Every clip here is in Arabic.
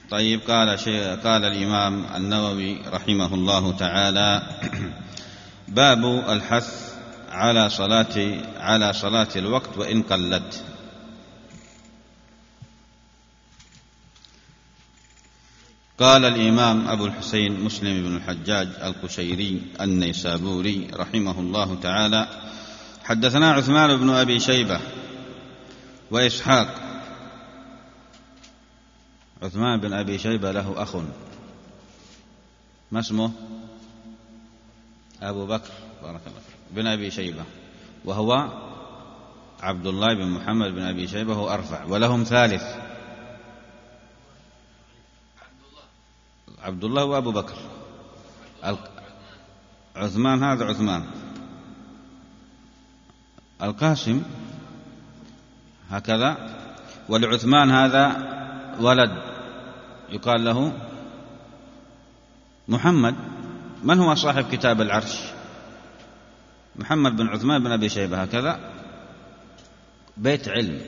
طيب، قال الإمام النووي رحمه الله تعالى: باب الحث على صلاة الوقت وإن قلت. قال الإمام أبو الحسين مسلم بن الحجاج القشيري النيسابوري رحمه الله تعالى: حدثنا عثمان بن أبي شيبة وإسحاق. عثمان بن أبي شيبة له أخ، ما اسمه؟ أبو بكر، بارك الله فيك، بن أبي شيبة، وهو عبد الله بن محمد بن أبي شيبة، هو أرفع. ولهم ثالث، عبد الله وأبو بكر. عثمان، هذا عثمان. القاسم هكذا. ولعثمان هذا ولد يقال له محمد. من هو صاحب كتاب العرش؟ محمد بن عثمان بن أبي شيبة، هكذا. بيت علم،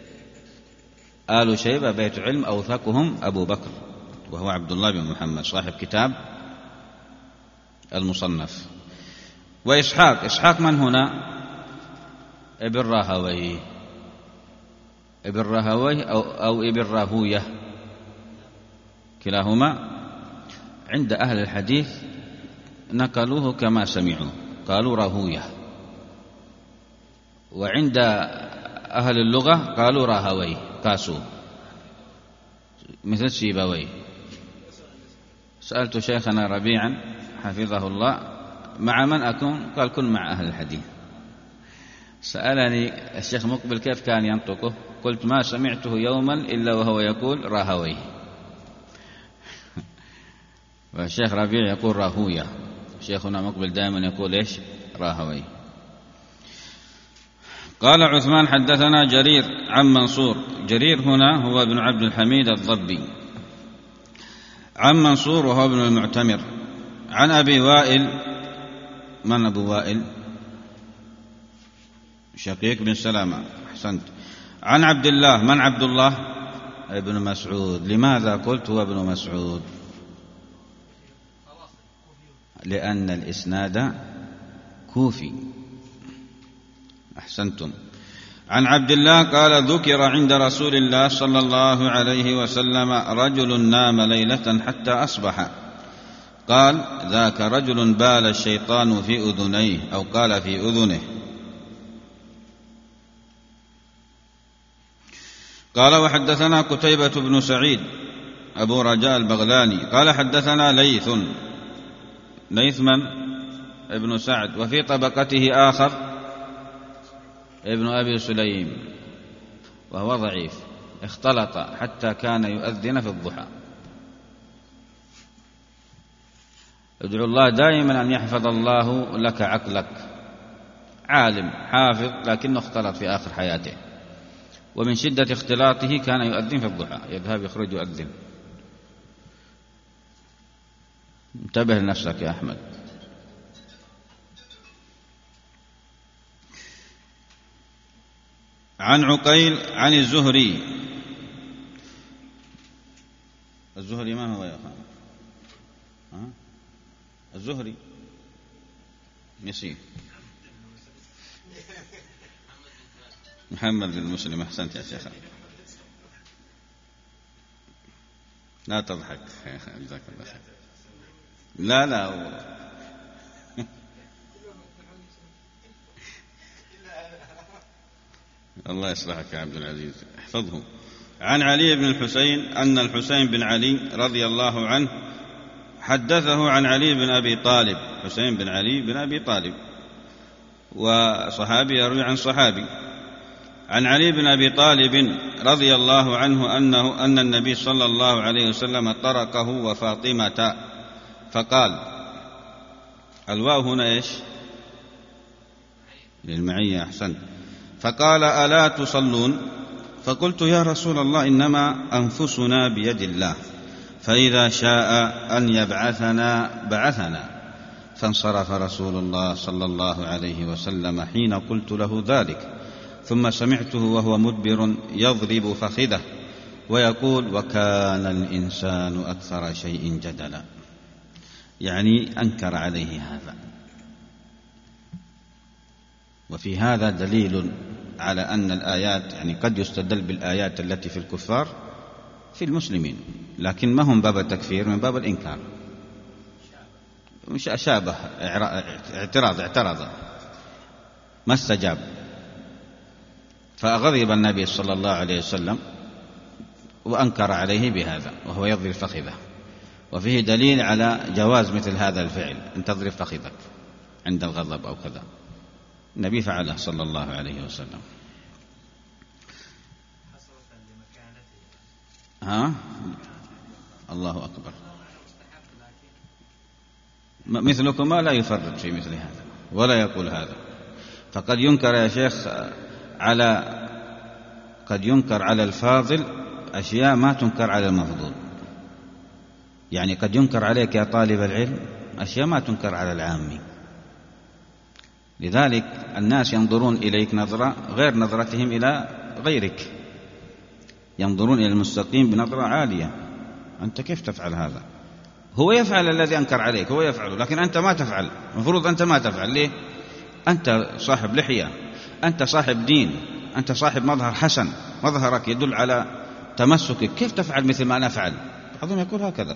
آل شيبة بيت علم، أوثقهم أبو بكر، وهو عبد الله بن محمد صاحب كتاب المصنف. وإسحاق من هنا؟ ابن راهويه، ابن راهويه أو ابن راهويه، كلاهما عند أهل الحديث نقلوه كما سمعوا، قالوا راهويه. وعند أهل اللغة قالوا راهويه، قاسوا، مثل سيبويه. سألت شيخنا ربيعا حفظه الله: مع من أكون؟ قال: كن مع أهل الحديث. سألني الشيخ مقبل كيف كان ينطقه، قلت: ما سمعته يوما إلا وهو يقول راهويه. والشيخ ربيع يقول راهويه، شيخنا مقبل دائما يقول إيش؟ راهويه. قال عثمان: حدثنا جرير عن منصور. جرير هنا هو ابن عبد الحميد الضبي، عن منصور وهو ابن المعتمر، عن أبي وائل. من أبو وائل؟ شقيق بن سلامة، أحسنت. عن عبد الله. من عبد الله؟ ابن مسعود. لماذا قلت هو ابن مسعود؟ لأن الإسناد كوفي، أحسنتم. عن عبد الله قال: ذكر عند رسول الله صلى الله عليه وسلم رجل نام ليلة حتى أصبح، قال: ذاك رجل بال الشيطان في أذنيه، أو قال في أذنه. قال: وحدثنا قتيبة بن سعيد أبو رجاء البغلاني قال: حدثنا ليث من؟ ابن سعد. وفي طبقته آخر ابن أبي سليم، وهو ضعيف، اختلط حتى كان يؤذن في الضحى. ادعو الله دائما أن يحفظ الله لك عقلك. عالم حافظ لكنه اختلط في آخر حياته، ومن شدة اختلاطه كان يؤذن في الضحى، يذهب يخرج يؤذن. انتبه لنفسك يا أحمد. عن عقيل عن الزهري. الزهري ما هو يا أخوان؟ الزهري نسيه. محمد بن مسلم، أحسنت يا شيخ. لا تضحك، جزاك الله خير. لا الله يصلحك يا عبد العزيز، احفظه. عن علي بن الحسين أن الحسين بن علي رضي الله عنه حدثه عن علي بن أبي طالب. حسين بن علي بن أبي طالب، وصحابي يروي عن صحابي. عن علي بن أبي طالب رضي الله عنه أن النبي صلى الله عليه وسلم طرقه وفاطمة فقال. الواو هنا إيش؟ للمعية، أحسنت. فقال: ألا تصلون؟ فقلت: يا رسول الله، إنما أنفسنا بيد الله، فإذا شاء أن يبعثنا بعثنا. فانصرف رسول الله صلى الله عليه وسلم حين قلت له ذلك، ثم سمعته وهو مدبر يضرب فخذه ويقول وكان الإنسان أكثر شيء جدلا، يعني أنكر عليه هذا. وفي هذا دليل على أن الآيات، يعني قد يستدل بالآيات التي في الكفار في المسلمين، لكن ما هم باب التكفير، من باب الإنكار. مش أشابه، اعتراض ما استجاب، فغضب النبي صلى الله عليه وسلم وأنكر عليه بهذا وهو يضرب فخذه. وفيه دليل على جواز مثل هذا الفعل، أن تضرب فخذك عند الغضب أو كذا. النبي فعله صلى الله عليه وسلم. الله أكبر. مثلكما لا يفرق في مثل هذا ولا يقول هذا. فقد ينكر يا شيخ قد ينكر على الفاضل أشياء ما تنكر على المفضول. يعني قد ينكر عليك يا طالب العلم أشياء ما تنكر على العامي. لذلك الناس ينظرون إليك نظرة غير نظرتهم إلى غيرك، ينظرون إلى المستقيم بنظرة عالية. أنت كيف تفعل هذا؟ هو يفعل الذي أنكر عليك، هو يفعل، لكن أنت ما تفعل. المفروض أنت ما تفعل. ليه؟ أنت صاحب لحية، أنت صاحب دين، أنت صاحب مظهر حسن، مظهرك يدل على تمسكك، كيف تفعل مثل ما نفعل؟ بعضهم يقول هكذا.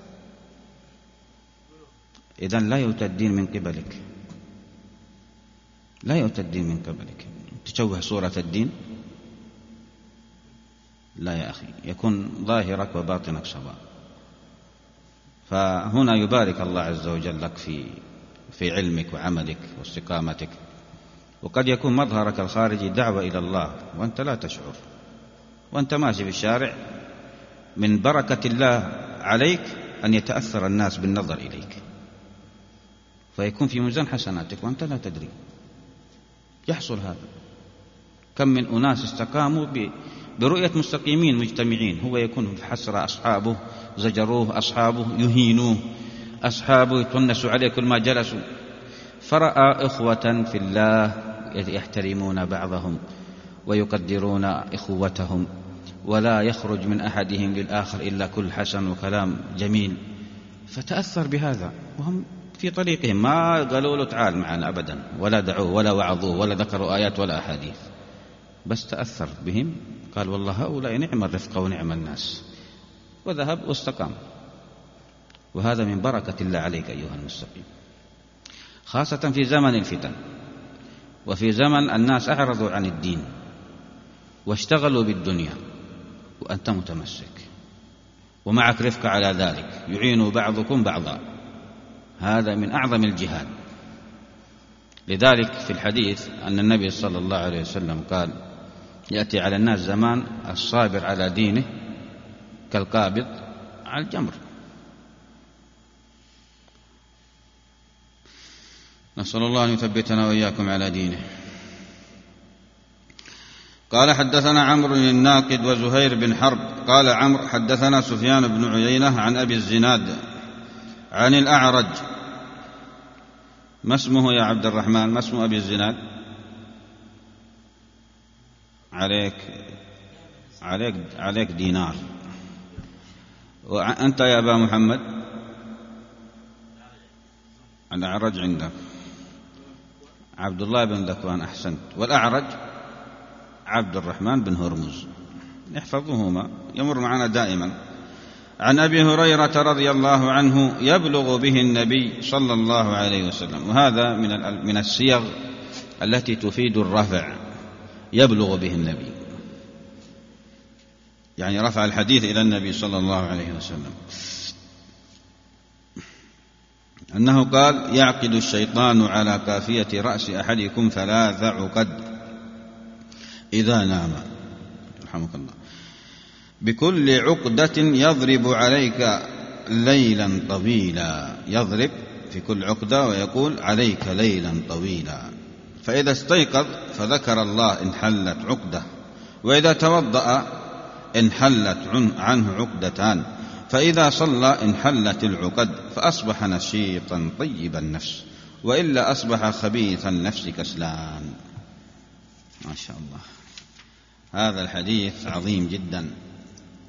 إذن لا يؤتى الدين من قبلك، لا يؤتى الدين من قبلك. تشوه صورة الدين؟ لا يا أخي، يكون ظاهرك وباطنك سواء. فهنا يبارك الله عز وجل لك في علمك وعملك واستقامتك. وقد يكون مظهرك الخارجي دعوة إلى الله وأنت لا تشعر، وأنت ماشي في الشارع، من بركة الله عليك أن يتأثر الناس بالنظر إليك، فيكون في ميزان حسناتك وأنت لا تدري. يحصل هذا. كم من أناس استقاموا برؤية مستقيمين مجتمعين، هو يكون في حسرة، أصحابه زجروه، أصحابه يهينوه، أصحابه يتونسوا عليه كل ما جلسوا، فرأى إخوة في الله يحترمون بعضهم ويقدرون إخوتهم، ولا يخرج من أحدهم للآخر إلا كل حسن وكلام جميل، فتأثر بهذا. وهم في طريقهم ما قالوا له تعال معنا أبدا، ولا دعوه ولا وعظوه ولا ذكروا آيات ولا أحاديث، بس تأثر بهم، قال والله هؤلاء نعم الرفقة ونعم الناس، وذهب واستقام. وهذا من بركة الله عليك أيها المستقيم، خاصة في زمن الفتن، وفي زمن الناس أعرضوا عن الدين واشتغلوا بالدنيا، وأنت متمسك ومعك رفقة على ذلك، يعين بعضكم بعضا. هذا من أعظم الجهاد. لذلك في الحديث أن النبي صلى الله عليه وسلم قال يأتي على الناس زمان الصابر على دينه كالقابض على الجمر. نسأل الله أن يثبتنا وإياكم على دينه. قال حدثنا عمرو الناقد وزهير بن حرب قال عمرو حدثنا سفيان بن عيينة عن أبي الزناد عن الأعرج. ما اسمه يا عبد الرحمن؟ ما اسم أبي الزناد؟ عليك دينار. وأنت يا أبا محمد؟ الأعرج عندك عبد الله بن ذكوان، أحسنت. والأعرج عبد الرحمن بن هرمز، احفظوهما يمر معنا دائما. عن أبي هريرة رضي الله عنه يبلغ به النبي صلى الله عليه وسلم. وهذا من الصيغ التي تفيد الرفع، يبلغ به النبي، يعني رفع الحديث إلى النبي صلى الله عليه وسلم، أنه قال يعقد الشيطان على كافية رأس أحدكم 3 عقد إذا نام، رحمك الله، بكل عقدة يضرب عليك ليلا طويلا، يضرب في كل عقدة ويقول عليك ليلا طويلا، فإذا استيقظ فذكر الله انحلت عقدة، وإذا توضأ انحلت عنه عقدتان، فإذا صلى انحلت العقد، فأصبح نشيطا طيب النفس، وإلا أصبح خبيث النفس كسلان. ما شاء الله، هذا الحديث عظيم جدا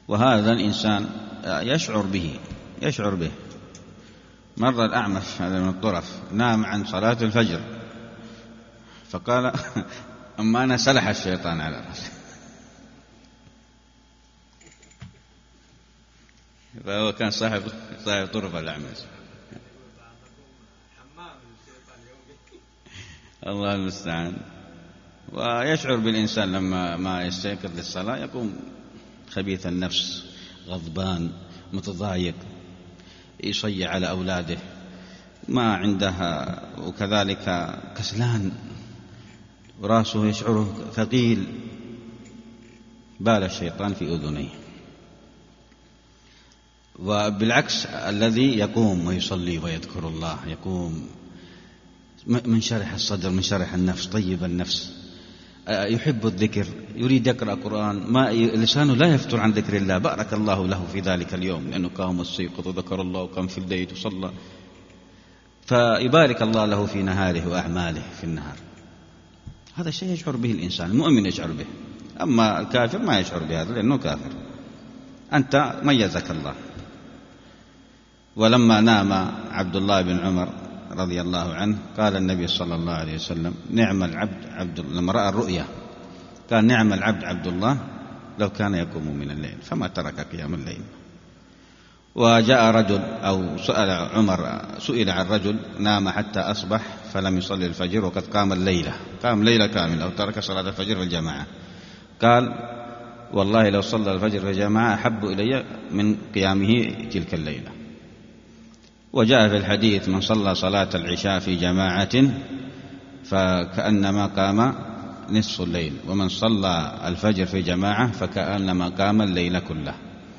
وهذا الإنسان يشعر به. مر الأعمش هذا من الطرف نام عن صلاة الفجر فقال أما أنا سلح الشيطان على رأسه. فهو كان صاحب طرف الأعمش. الله المستعان. ويشعر بالإنسان لما ما يستيقظ للصلاة يقوم خبيث النفس، غضبان، متضايق، يصيع على أولاده، ما عندها، وكذلك كسلان، وراسه يشعره ثقيل. بال الشيطان في أذنيه. وبالعكس الذي يقوم ويصلي ويذكر الله يقوم منشرح الصدر، منشرح النفس، طيب النفس، يحب الذكر، يريد يقرأ قرآن، ما لسانه لا يفتر عن ذكر الله، بارك الله له في ذلك اليوم لأنه قام واستيقظ وذكر الله وقام في الليل وصلى، فيبارك الله له في نهاره وأعماله في النهار. هذا الشيء يشعر به الإنسان، المؤمن يشعر به. أما الكافر ما يشعر بهذا لأنه كافر. أنت ميزك الله. ولما نام عبد الله بن عمر رضي الله عنه قال النبي صلى الله عليه وسلم نعم العبد لما رأى الرؤيا قال نعم العبد عبد الله لو كان يقوم من الليل فما ترك قيام الليل. وجاء رجل أو سئل عن رجل نام حتى أصبح فلم يصلي الفجر وقد قام ليلة كاملة أو ترك صلاة الفجر في الجماعة، قال والله لو صلى الفجر في الجماعة أحب إلي من قيامه تلك الليلة. وجاء في الحديث من صلى صلاة العشاء في جماعة فكأنما قام نصف الليل، ومن صلى الفجر في جماعة فكأنما قام الليل كله.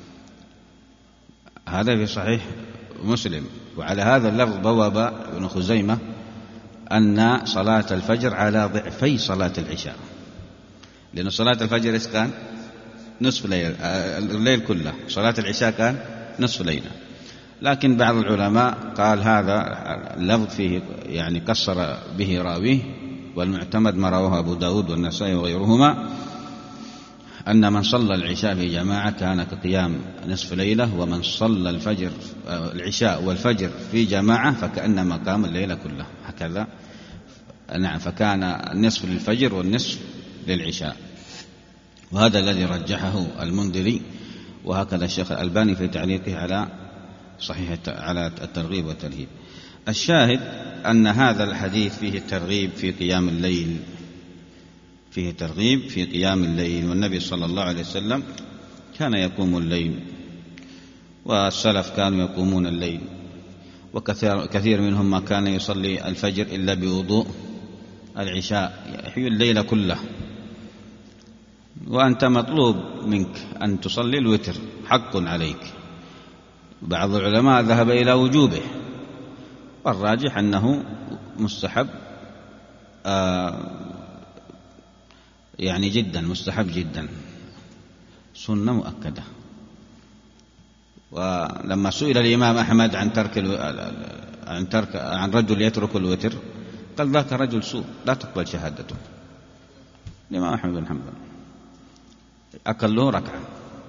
هذا في صحيح مسلم. وعلى هذا اللفظ بواب ابن خزيمة أن صلاة الفجر على ضعفي صلاة العشاء، لأن صلاة الفجر كان نصف الليل كله، صلاة العشاء كان نصف ليلة. لكن بعض العلماء قال هذا اللفظ فيه يعني قصر به راويه، والمعتمد ما رواه أبو داود والنسائي وغيرهما أن من صلى العشاء في جماعة كان كقيام نصف ليلة، ومن صلى العشاء والفجر في جماعة فكأنما قام الليلة كله، هكذا. نعم، فكان النصف للفجر والنصف للعشاء. وهذا الذي رجحه المنذري، وهكذا الشيخ الألباني في تعليقه على صحيح على الترغيب والترهيب. الشاهد أن هذا الحديث فيه الترغيب في قيام الليل، فيه ترغيب في قيام الليل، والنبي صلى الله عليه وسلم كان يقوم الليل، والسلف كانوا يقومون الليل، وكثير منهم ما كان يصلي الفجر إلا بوضوء العشاء، يحيي الليل كله. وأنت مطلوب منك أن تصلي الوتر، حق عليك. بعض العلماء ذهب إلى وجوبه، والراجح أنه مستحب، يعني جدا مستحب جدا، سنة مؤكدة. ولما سئل الإمام أحمد عن رجل يترك الوتر قال ذاك رجل سوء لا تقبل شهادته. الإمام أحمد بن حنبل أقله ركعة.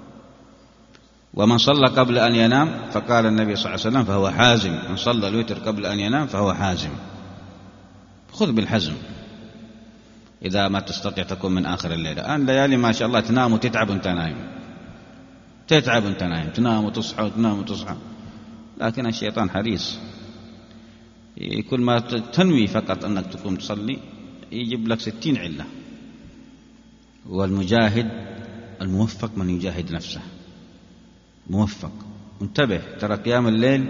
ومن صلى قبل أن ينام فقال النبي صلى الله عليه وسلم فهو حازم، من صلى الوتر قبل أن ينام فهو حازم. خذ بالحزم إذا ما تستطيع تكون من آخر الليلة. الآن ليالي ما شاء الله تنام وتتعب وانت نايم، تتعب وانت نايم، تنام وتصحى وتنام وتصحى. لكن الشيطان حريص، كل ما تنوي فقط أنك تقوم تصلي يجيب لك 60 علة. والمجاهد الموفق من يجاهد نفسه، موفق. انتبه، ترى قيام الليل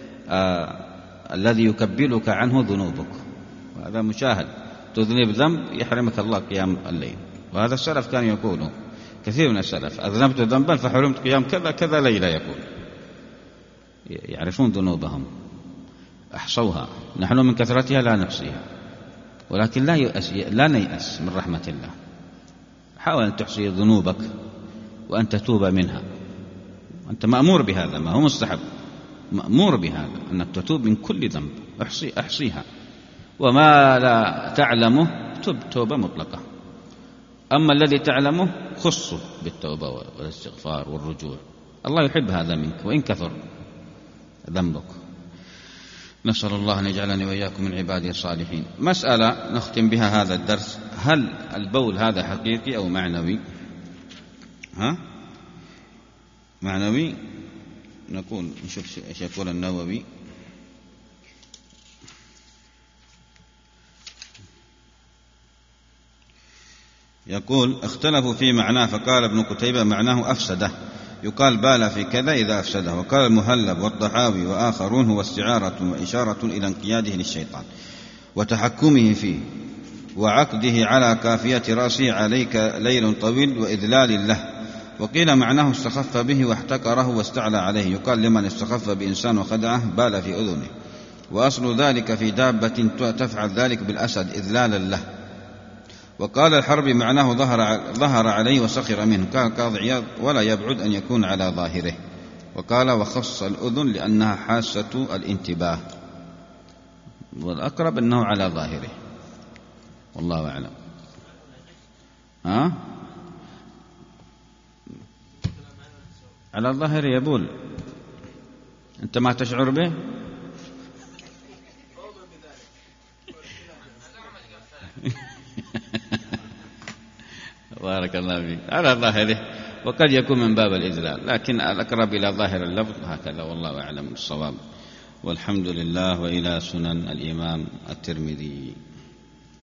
الذي يكبلك عنه ذنوبك، وهذا مشاهد. تذنب ذنب يحرمك الله قيام الليل، وهذا السلف كان يقوله، كثير من السلف أذنبت ذنبا فحرمت قيام كذا كذا ليلة، يقول يعرفون ذنوبهم أحصوها. نحن من كثرتها لا نحصيها، ولكن لا نيأس من رحمة الله. حاول أن تحصي ذنوبك وأن تتوب منها. أنت مأمور بهذا، ما هو مستحب، مأمور بهذا أنك تتوب من كل ذنب. أحصيها، وما لا تعلمه تب توبة مطلقة. أما الذي تعلمه خصه بالتوبة والاستغفار والرجوع. الله يحب هذا منك وإن كثر ذنبك. نسأل الله أن يجعلني وإياكم من عباده الصالحين. مسألة نختم بها هذا الدرس: هل البول هذا حقيقي أو معنوي؟ معنوي. نقول نشوف ايش يقول النووي. يقول: اختلفوا في معناه، فقال ابن قتيبة معناه أفسده، يقال بال في كذا إذا أفسده. وقال المهلب والطحاوي وآخرون: هو استعارة وإشارة إلى انقياده للشيطان وتحكمه فيه وعقده على كافية رأسه: عليك ليل طويل، وإذلال له. وقيل معناه استخف به واحتقره واستعلى عليه، يقال لمن استخف بإنسان وخدعه بال في أذنه. وأصل ذلك في دابة تفعل ذلك بالأسد إذلالا له. وقال الحربي معناه ظهر عليه وسخر منه. قال القاضي عياض: ولا يبعد أن يكون على ظاهره. وقال: وخص الأذن لأنها حاسة الانتباه، والأقرب أنه على ظاهره، والله أعلم. على الظاهر يبول، أنت ما تشعر به. بارك الله فيك. على ظاهره، وقد يكون من باب الإذلال، لكن الأقرب إلى ظاهر اللفظ هكذا، والله أعلم الصواب. والحمد لله. وإلى سنن الإمام الترمذي.